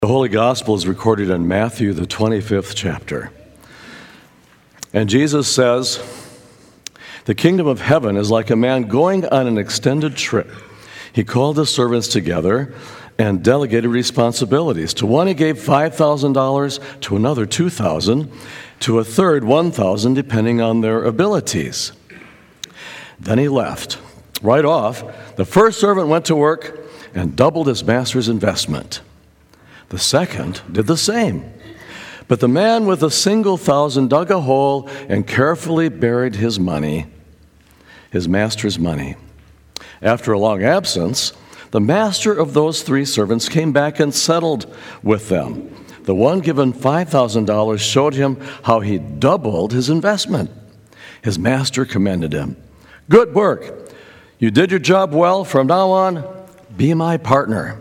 The Holy Gospel is recorded in Matthew, the 25th chapter. And Jesus says, "The kingdom of heaven is like a man going on an extended trip. He called his servants together and delegated responsibilities. To one he gave $5,000, to another $2,000, to a third $1,000, depending on their abilities. Then he left. Right off, the first servant went to work and doubled his master's investment. The second did the same. But the man with a single $1,000 dug a hole and carefully buried his money, his master's money. After a long absence, the master of those three servants came back and settled with them. The one given $5,000 showed him how he doubled his investment. His master commended him. 'Good work. You did your job well. From now on, be my partner.'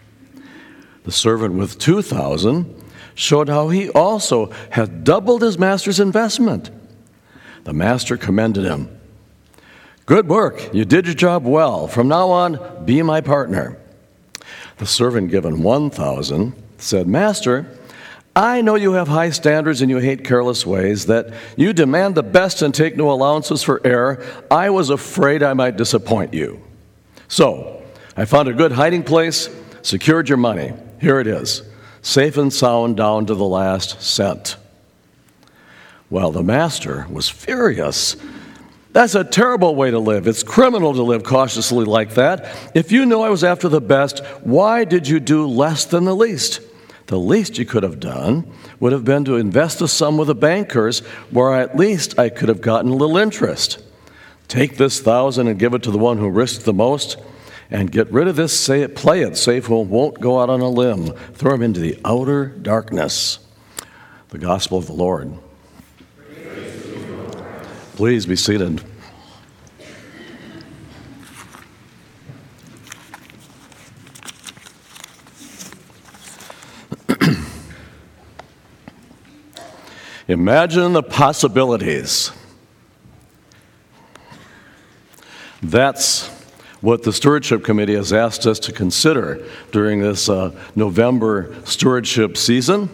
The servant with $2,000 showed how he also had doubled his master's investment. The master commended him. 'Good work. You did your job well. From now on, be my partner.' The servant given $1,000 said, 'Master, I know you have high standards and you hate careless ways, that you demand the best and take no allowances for error. I was afraid I might disappoint you. So I found a good hiding place, secured your money. Here it is, safe and sound down to the last cent.' Well, the master was furious. 'That's a terrible way to live. It's criminal to live cautiously like that. If you knew I was after the best, why did you do less than the least? The least you could have done would have been to invest the sum with the bankers, where at least I could have gotten a little interest. Take this $1,000 and give it to the one who risked the most, and get rid of this play it safe who won't go out on a limb. Throw him into the outer darkness." The Gospel of the Lord. Please be seated. Imagine the possibilities. That's what the Stewardship Committee has asked us to consider during this November stewardship season.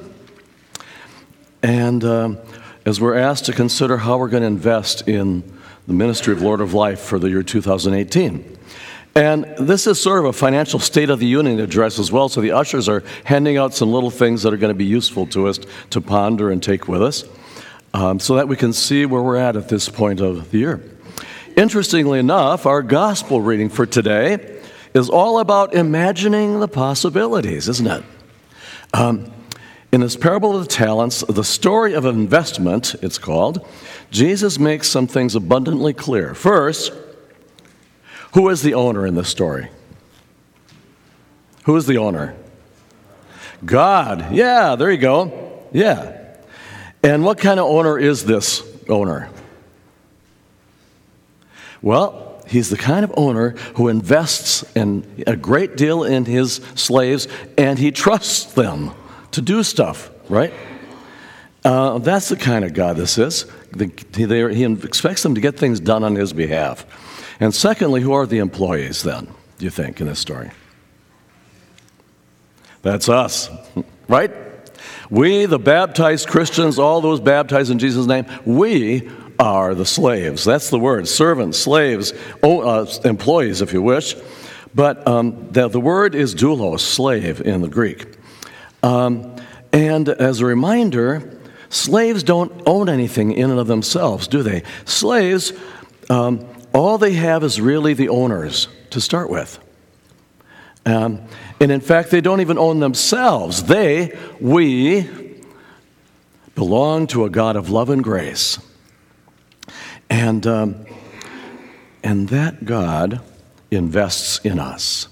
And as we're asked to consider how we're going to invest in the ministry of Lord of Life for the year 2018. And this is sort of a financial State of the Union address as well, so the ushers are handing out some little things that are going to be useful to us to ponder and take with us, so that we can see where we're at this point of the year. Interestingly enough, our gospel reading for today is all about imagining the possibilities, isn't it? In this parable of the talents, the story of investment, it's called, Jesus makes some things abundantly clear. First, who is the owner in this story? Who is the owner? God. Yeah, there you go. Yeah. And what kind of owner is this owner? Well, he's the kind of owner who invests in a great deal in his slaves, and he trusts them to do stuff, right? That's the kind of God this is. He expects them to get things done on his behalf. And secondly, who are the employees then, do you think, in this story? That's us, right? We, the baptized Christians, all those baptized in Jesus' name, we are the slaves. That's the word, servants, slaves, employees, if you wish. But the word is doulos, slave, in the Greek. And as a reminder, slaves don't own anything in and of themselves, do they? Slaves, all they have is really the owners to start with. And in fact, they don't even own themselves. We belong to a God of love and grace. And that God invests in us.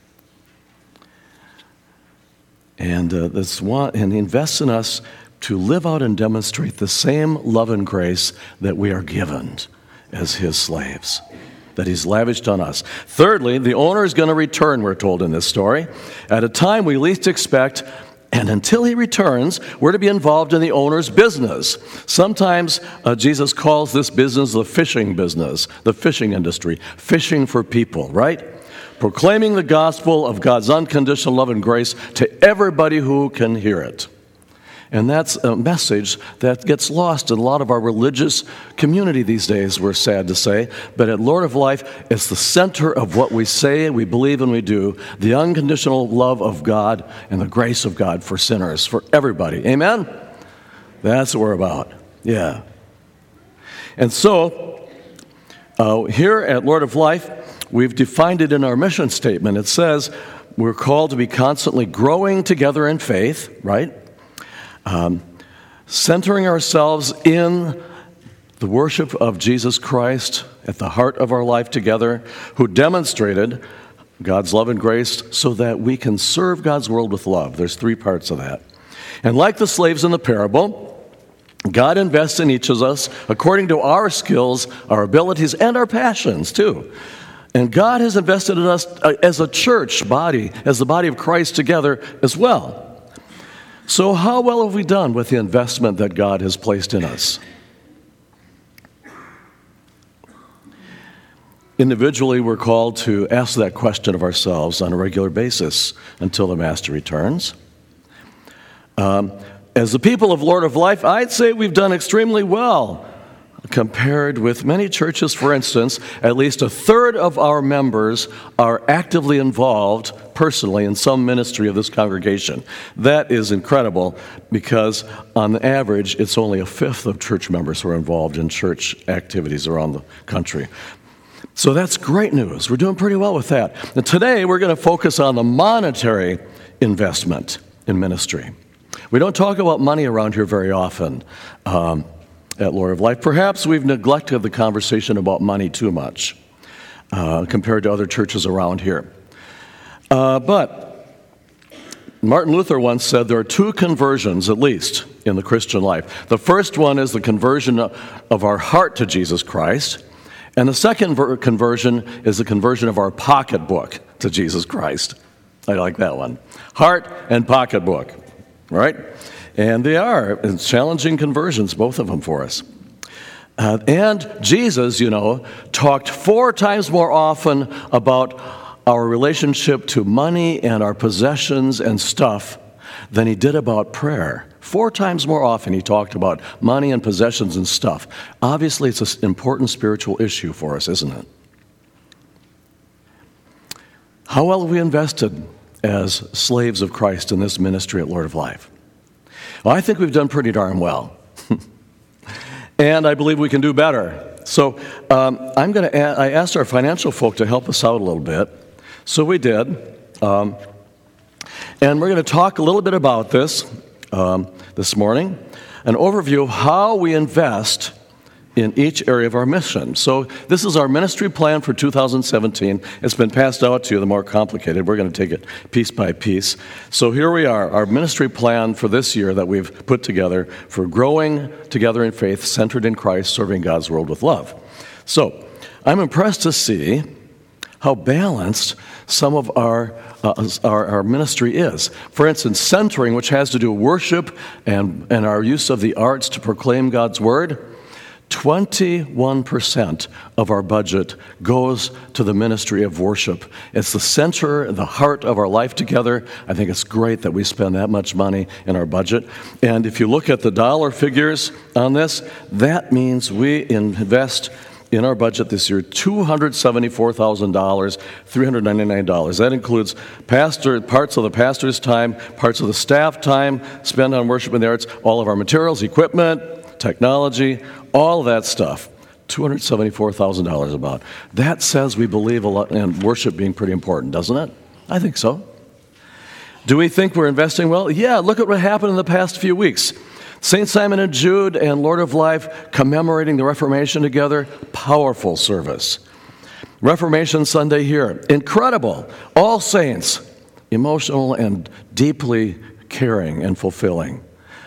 And he invests in us to live out and demonstrate the same love and grace that we are given as his slaves, that he's lavished on us. Thirdly, the owner is going to return, we're told in this story, at a time we least expect, and until he returns, we're to be involved in the owner's business. Sometimes Jesus calls this business the fishing business, the fishing industry, fishing for people, right? proclaiming the gospel of God's unconditional love and grace to everybody who can hear it. And that's a message that gets lost in a lot of our religious community these days, we're sad to say. But at Lord of Life, it's the center of what we say, we believe, and we do. The unconditional love of God and the grace of God for sinners, for everybody. Amen? That's what we're about. Yeah. And so, here at Lord of Life, we've defined it in our mission statement. It says we're called to be constantly growing together in faith, right? Centering ourselves in the worship of Jesus Christ at the heart of our life together, who demonstrated God's love and grace so that we can serve God's world with love. There's 3 parts of that. And like the slaves in the parable, God invests in each of us according to our skills, our abilities, and our passions too. And God has invested in us as a church body, as the body of Christ together as well. So how well have we done with the investment that God has placed in us? Individually, we're called to ask that question of ourselves on a regular basis until the Master returns. As the people of Lord of Life, I'd say we've done extremely well compared with many churches. For instance, at least a third of our members are actively involved personally in some ministry of this congregation. That is incredible because on the average, it's only a fifth of church members who are involved in church activities around the country. So that's great news. We're doing pretty well with that. And today, we're going to focus on the monetary investment in ministry. We don't talk about money around here very often at Lord of Life. Perhaps we've neglected the conversation about money too much compared to other churches around here. But Martin Luther once said there are 2 conversions, at least, in the Christian life. The first one is the conversion of our heart to Jesus Christ. And the second conversion is the conversion of our pocketbook to Jesus Christ. I like that one. Heart and pocketbook, right? And they are challenging conversions, both of them for us. And Jesus, talked 4 times more often about our relationship to money and our possessions and stuff than he did about prayer. 4 times more often he talked about money and possessions and stuff. Obviously, it's an important spiritual issue for us, isn't it? How well have we invested as slaves of Christ in this ministry at Lord of Life? Well, I think we've done pretty darn well. And I believe we can do better. So I asked our financial folk to help us out a little bit. So we did. And we're going to talk a little bit about this morning, an overview of how we invest in each area of our mission. So this is our ministry plan for 2017. It's been passed out to you, the more complicated. We're going to take it piece by piece. So here we are, our ministry plan for this year that we've put together for growing together in faith, centered in Christ, serving God's world with love. So I'm impressed to see how balanced some of our ministry is. For instance, centering, which has to do with worship and our use of the arts to proclaim God's word, 21% of our budget goes to the ministry of worship. It's the center, the heart of our life together. I think it's great that we spend that much money in our budget. And if you look at the dollar figures on this, that means we invest in our budget this year $274,000, $399. That includes parts of the pastor's time, parts of the staff time spent on worship and the arts, all of our materials, equipment, technology, all of that stuff. $274,000 about. That says we believe a lot in worship being pretty important, doesn't it? I think so. Do we think we're investing well? Yeah, look at what happened in the past few weeks. St. Simon and Jude and Lord of Life commemorating the Reformation together. Powerful service. Reformation Sunday here. Incredible. All saints. Emotional and deeply caring and fulfilling.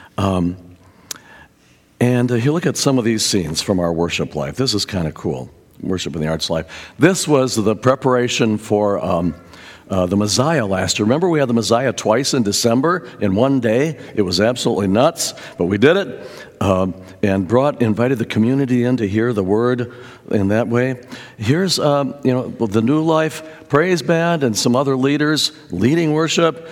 And you look at some of these scenes from our worship life. This is kind of cool. Worship in the arts life. This was the preparation for the Messiah last year. Remember we had the Messiah twice in December in one day? It was absolutely nuts, but we did it and invited the community in to hear the word in that way. Here's the New Life Praise Band and some other leaders leading worship.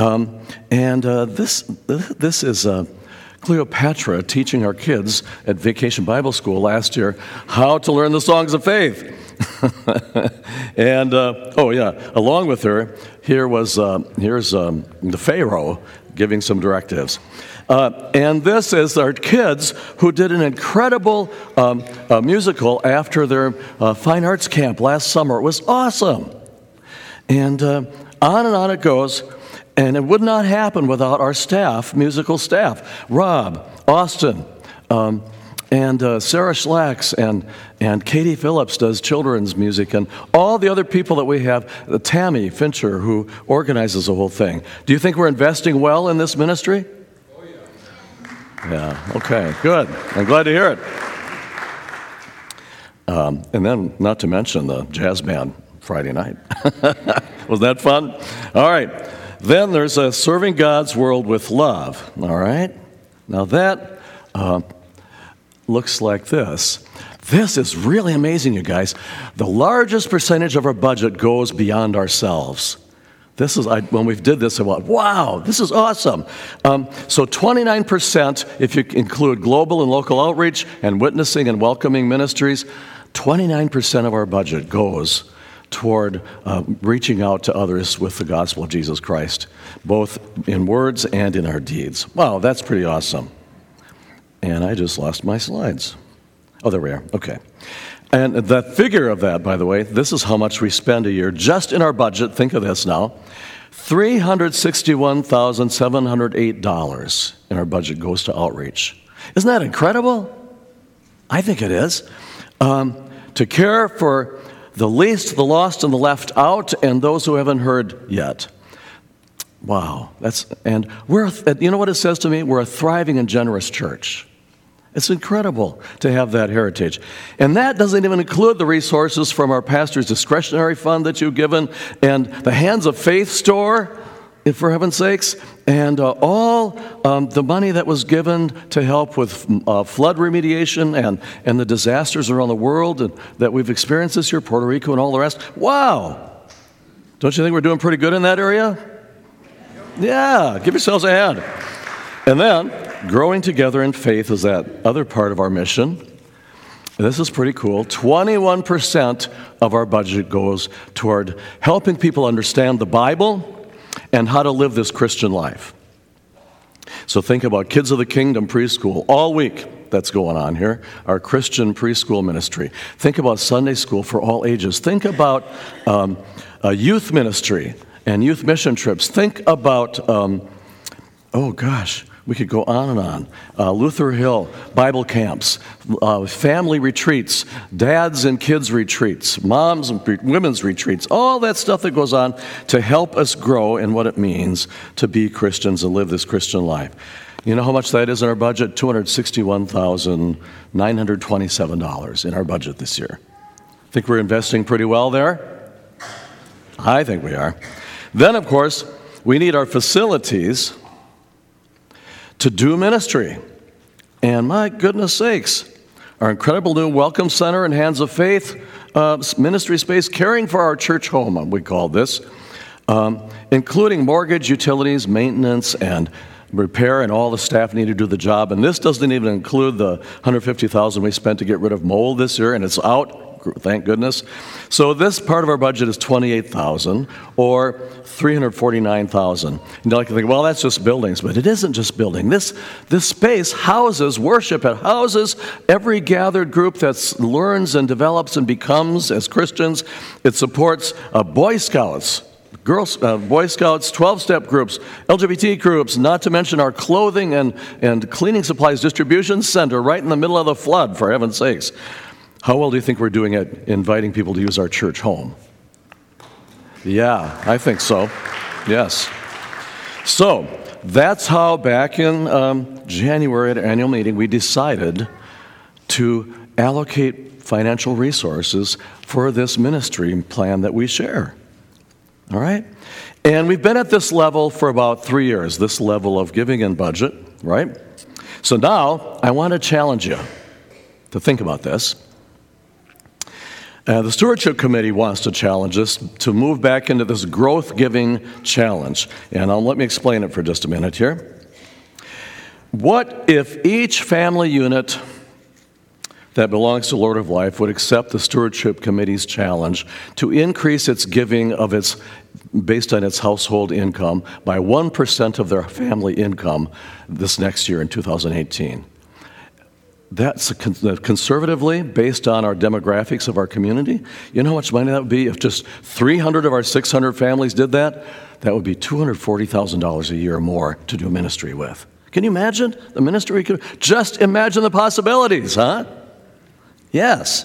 This is Cleopatra teaching our kids at Vacation Bible School last year how to learn the songs of faith. And along with her, here's the Pharaoh giving some directives. And this is our kids who did an incredible musical after their fine arts camp last summer. It was awesome. And on it goes. And it would not happen without our staff, musical staff, Rob, Austin, and Sarah Schlacks, and Katie Phillips does children's music, and all the other people that we have, Tammy Fincher, who organizes the whole thing. Do you think we're investing well in this ministry? Oh, yeah. Yeah, okay, good. I'm glad to hear it. And then, not to mention the jazz band Friday night. Was that fun? All right. Then there's serving God's world with love, all right? Now that looks like this. This is really amazing, you guys. The largest percentage of our budget goes beyond ourselves. When we did this, I went, wow, this is awesome. So 29%, if you include global and local outreach and witnessing and welcoming ministries, 29% of our budget goes toward reaching out to others with the gospel of Jesus Christ, both in words and in our deeds. Wow, that's pretty awesome. And I just lost my slides. Oh, there we are. Okay. And the figure of that, by the way, this is how much we spend a year just in our budget. Think of this now. $361,708 in our budget goes to outreach. Isn't that incredible? I think it is. To care for the least, the lost, and the left out, and those who haven't heard yet. Wow. You know what it says to me? We're a thriving and generous church. It's incredible to have that heritage. And that doesn't even include the resources from our pastor's discretionary fund that you've given, and the Hands of Faith store, for heaven's sakes, and all the money that was given to help with flood remediation and the disasters around the world that we've experienced this year, Puerto Rico and all the rest. Wow! Don't you think we're doing pretty good in that area? Yeah, give yourselves a hand. And then, growing together in faith is that other part of our mission. This is pretty cool. 21% of our budget goes toward helping people understand the Bible and how to live this Christian life. So think about Kids of the Kingdom preschool all week. That's going on here, our Christian preschool ministry. Think about Sunday school for all ages. Think about youth ministry and youth mission trips. Think about, we could go on and on. Luther Hill, Bible camps, family retreats, dads and kids retreats, moms and women's retreats, all that stuff that goes on to help us grow in what it means to be Christians and live this Christian life. You know how much that is in our budget? $261,927 in our budget this year. Think we're investing pretty well there? I think we are. Then, of course, we need our facilities to do ministry. And my goodness sakes, our incredible new Welcome Center and Hands of Faith ministry space, caring for our church home, we call this, including mortgage, utilities, maintenance, and repair, and all the staff need to do the job. And this doesn't even include the $150,000 we spent to get rid of mold this year, and it's out. Thank goodness. So this part of our budget is $28,000 or $349,000. And I can think, well, that's just buildings, but it isn't just building. This space houses worship. It houses every gathered group that learns and develops and becomes as Christians. It supports Boy Scouts, Boy Scouts, 12-step groups, LGBT groups, not to mention our clothing and cleaning supplies distribution center right in the middle of the flood, for heaven's sakes. How well do you think we're doing at inviting people to use our church home? Yeah, I think so. Yes. So that's how back in January at our annual meeting we decided to allocate financial resources for this ministry plan that we share. All right? And we've been at this level for about 3 years, this level of giving and budget, right? So now I want to challenge you to think about this. The Stewardship Committee wants to challenge us to move back into this growth-giving challenge. And let me explain it for just a minute here. What if each family unit that belongs to Lord of Life would accept the Stewardship Committee's challenge to increase its giving based on its household income by 1% of their family income this next year in 2018? That's conservatively, based on our demographics of our community. You know how much money that would be if just 300 of our 600 families did that? That would be $240,000 a year more to do ministry with. Can you imagine the ministry we could? Just imagine the possibilities, huh? Yes.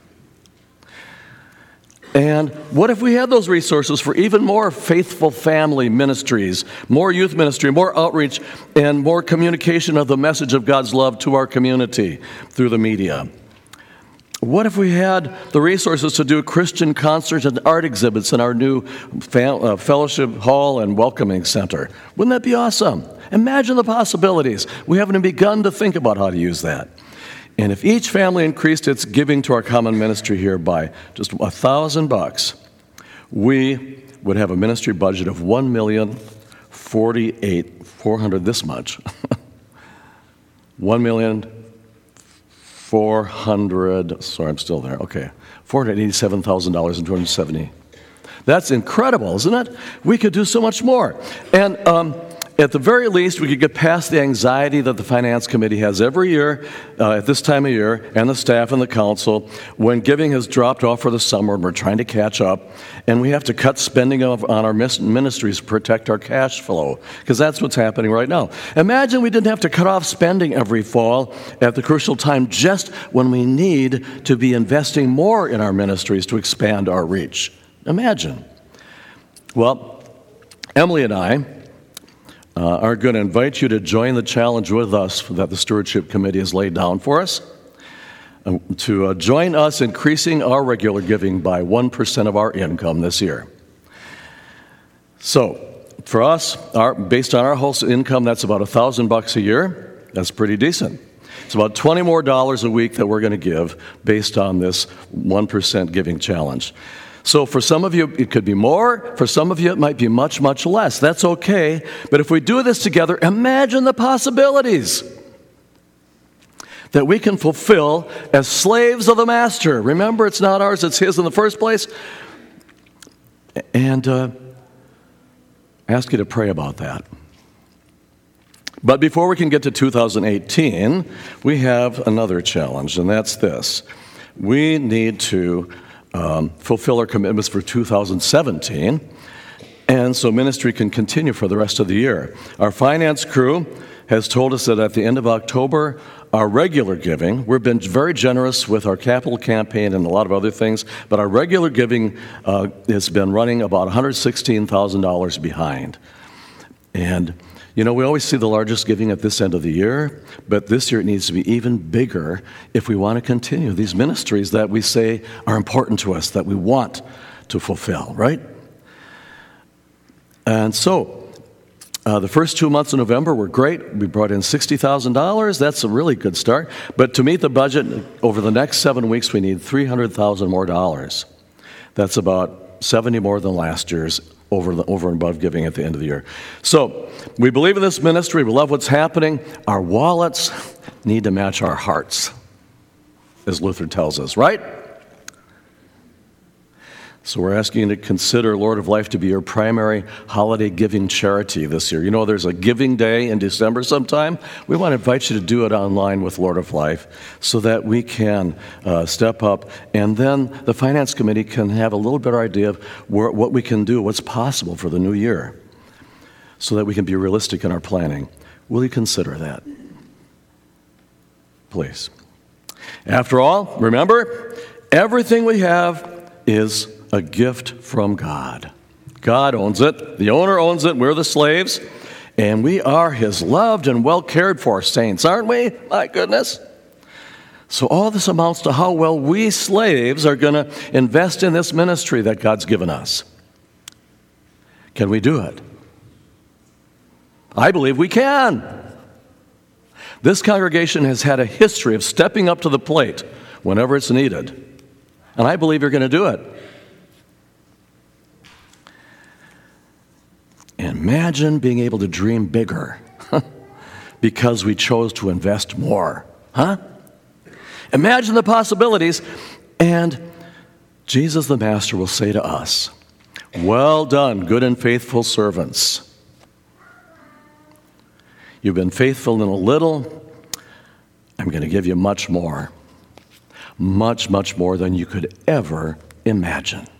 And what if we had those resources for even more faithful family ministries, more youth ministry, more outreach, and more communication of the message of God's love to our community through the media? What if we had the resources to do Christian concerts and art exhibits in our new fellowship hall and welcoming center? Wouldn't that be awesome? Imagine the possibilities. We haven't begun to think about how to use that. And if each family increased its giving to our common ministry here by just $1,000, we would have a ministry budget of $1,048,400 this much. $1,400,000. Sorry, I'm still there. Okay, $487,270. That's incredible, isn't it? We could do so much more. And at the very least, we could get past the anxiety that the Finance Committee has every year at this time of year, and the staff and the council, when giving has dropped off for the summer and we're trying to catch up, and we have to cut spending on our ministries to protect our cash flow, because that's what's happening right now. Imagine we didn't have to cut off spending every fall at the crucial time just when we need to be investing more in our ministries to expand our reach. Imagine. Well, Emily and I are going to invite you to join the challenge with us that the Stewardship Committee has laid down for us, to join us increasing our regular giving by 1% of our income this year. So, for us, based on our whole income, that's about $1,000 a year. That's pretty decent. It's about $20 more a week that we're going to give based on this 1% giving challenge. So for some of you, it could be more. For some of you, it might be much, much less. That's okay. But if we do this together, imagine the possibilities that we can fulfill as slaves of the Master. Remember, it's not ours, it's His in the first place. And ask you to pray about that. But before we can get to 2018, we have another challenge, and that's this. We need to fulfill our commitments for 2017, and so ministry can continue for the rest of the year. Our finance crew has told us that at the end of October, our regular giving, we've been very generous with our capital campaign and a lot of other things, but our regular giving has been running about $116,000 behind. And you know, we always see the largest giving at this end of the year, but this year it needs to be even bigger if we want to continue these ministries that we say are important to us, that we want to fulfill, right? And so, the first 2 months of November were great. We brought in $60,000. That's a really good start. But to meet the budget over the next 7 weeks, we need $300,000 more dollars. That's about 70 more than last year's over and above giving at the end of the year. So, we believe in this ministry. We love what's happening. Our wallets need to match our hearts, as Luther tells us, right? So we're asking you to consider Lord of Life to be your primary holiday giving charity this year. You know, there's a giving day in December sometime. We want to invite you to do it online with Lord of Life so that we can step up, and then the Finance Committee can have a little better idea of what we can do, what's possible for the new year, so that we can be realistic in our planning. Will you consider that? Please. After all, remember, everything we have is a gift from God. God owns it. The owner owns it. We're the slaves. And we are His loved and well cared for saints, aren't we? My goodness. So all this amounts to how well we slaves are going to invest in this ministry that God's given us. Can we do it? I believe we can. This congregation has had a history of stepping up to the plate whenever it's needed. And I believe you're going to do it. Imagine being able to dream bigger because we chose to invest more. Huh? Imagine the possibilities. And Jesus the Master will say to us, "Well done, good and faithful servants. You've been faithful in a little. I'm going to give you much more. Much, much more than you could ever imagine."